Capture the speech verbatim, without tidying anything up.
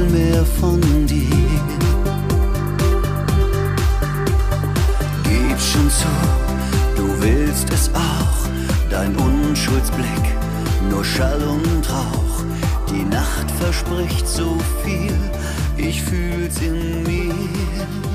will mehr von dir. Gib schon zu, du willst es auch, dein Unschuldsblick, nur Schall und Rauch. Die Nacht verspricht so viel, ich fühl's in mir.